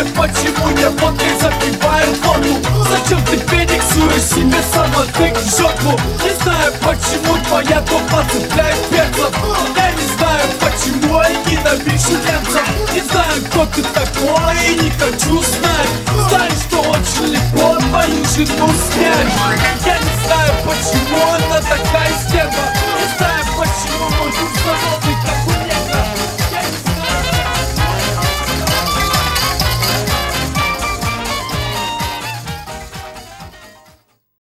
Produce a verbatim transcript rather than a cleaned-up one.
знаю, почему не водкой запивает воду. Зачем ты фениксуешь себе самотык в жопу? Не знаю, почему твоя топа цепляет перцев. Я не знаю, почему я ненавижу немцев. Не знаю, кто ты такой, и не хочу знать. Знаю, что очень легко твою жену снять. Я не знаю, почему она